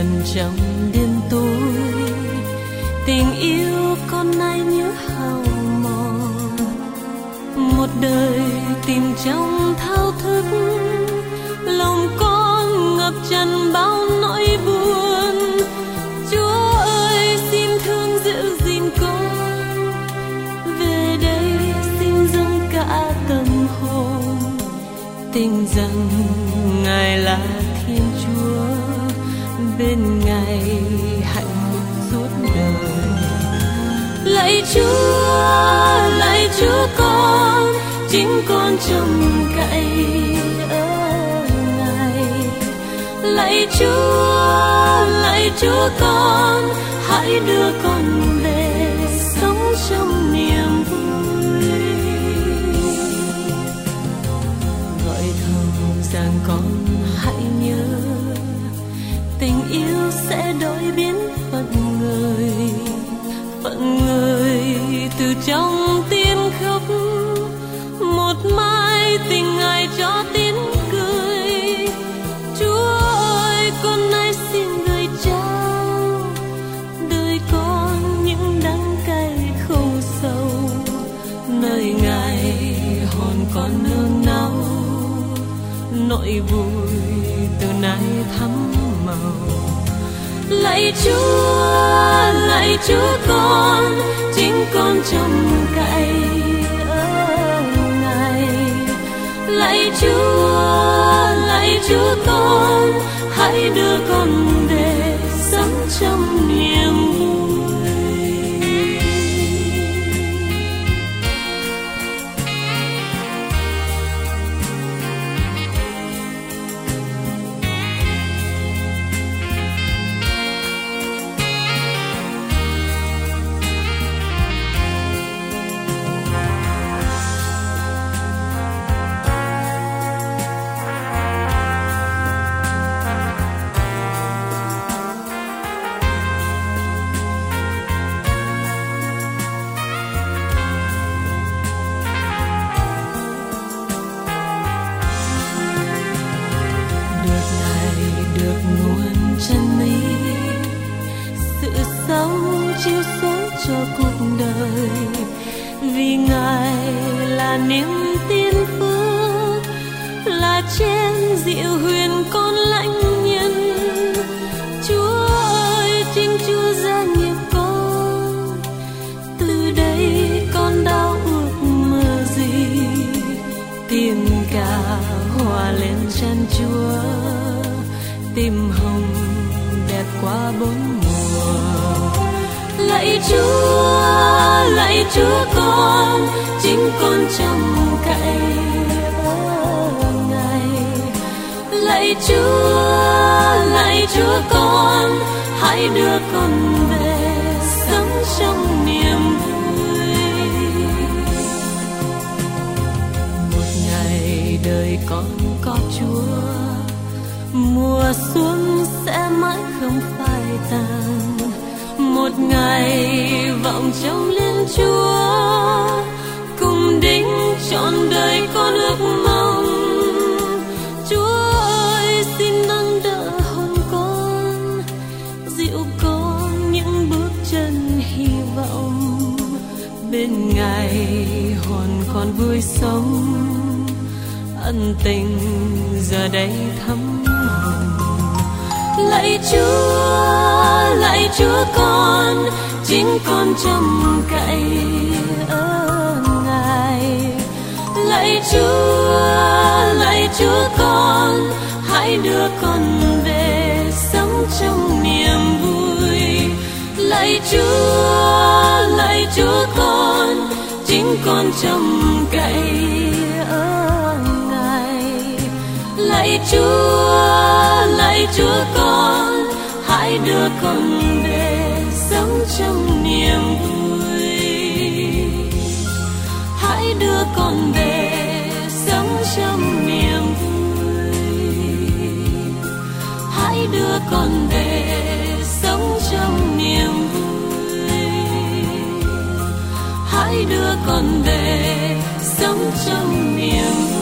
lần trong đêm tối, tình yêu con nay nhớ hao mòn. Một đời tìm trong thao thức, lòng con ngập tràn bao nỗi buồn. Chúa ơi xin thương giữ gìn con, về đây xin dâng cả tâm hồn, tin rằng Ngài là Thiên Chúa, bên Ngài hạnh phúc suốt đời. Lạy Chúa con, chính con trông cậy ở Ngài. Lạy Chúa con, hãy đưa con về sống trong niềm vui. Gọi thầm rằng con hãy nhớ, tình yêu sẽ đổi biến phận người từ trong tim khóc. Một mai tình Ngài cho tiếng cười. Chúa ơi con nay xin gửi trao đời con những đắng cay khổ sâu, nơi Ngài hồn con nương náu, nỗi vui từ nay thắm màu. Lạy Chúa con, chính con trông cậy ở Ngài. Lạy Chúa con, hãy đưa con về sống trong niềm vui. Chiếu sáng cho cuộc đời, vì Ngài là niềm tin phước, là chén rượu huyền con lãnh nhân. Chúa ơi chính Chúa gia nghiệp con, từ đây con đau ước mơ gì, tìm cả hòa lên chân Chúa, tim hồng đẹp qua bốn mùa. Lạy Chúa con, chính con trông cậy ở Ngài. Lạy Chúa con, hãy đưa con về sống trong niềm vui. Một ngày đời con có Chúa, mùa xuân sẽ mãi không phai tàn. Một ngày vọng trông lên Chúa, cùng đính trọn đời con ước mong. Chúa ơi xin nâng đỡ hồn con, dịu con những bước chân hy vọng. Bên Ngài hồn con vui sống, ân tình giờ đây thắm hồng. Lạy Chúa con, chính con trông cậy ở Ngài. Lạy Chúa con, hãy đưa con về sống trong niềm vui. Lạy Chúa con, chính con trông cậy ở Ngài. Lạy Chúa con, hãy đưa con về sống trong niềm vui. Hãy đưa con về sống trong niềm vui. Hãy đưa con về sống trong niềm vui. Hãy đưa con về sống trong niềm vui.